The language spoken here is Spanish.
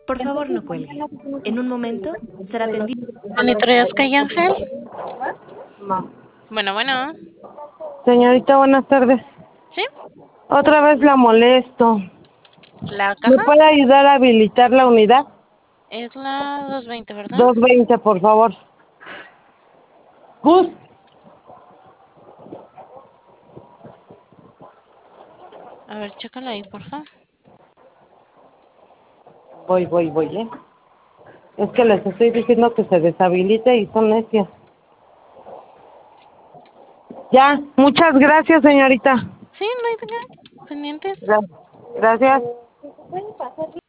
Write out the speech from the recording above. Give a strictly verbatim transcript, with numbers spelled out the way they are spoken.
Por favor, no cuelgue. En un momento será atendido. Monitoreos Calle Ángel. No. Bueno, bueno. Señorita, buenas tardes. ¿Sí? Otra vez la molesto. ¿La ¿Me caja? puede ayudar a habilitar la unidad? Es la doscientos veinte, ¿verdad? doscientos veinte, por favor. Gus. A ver, chécala ahí, por favor. Voy, voy, voy, ¿eh? Es que les estoy diciendo que se deshabilite y son necias. Ya, muchas gracias, señorita. Sí, no hay de qué. Pendientes. Gra- Gracias.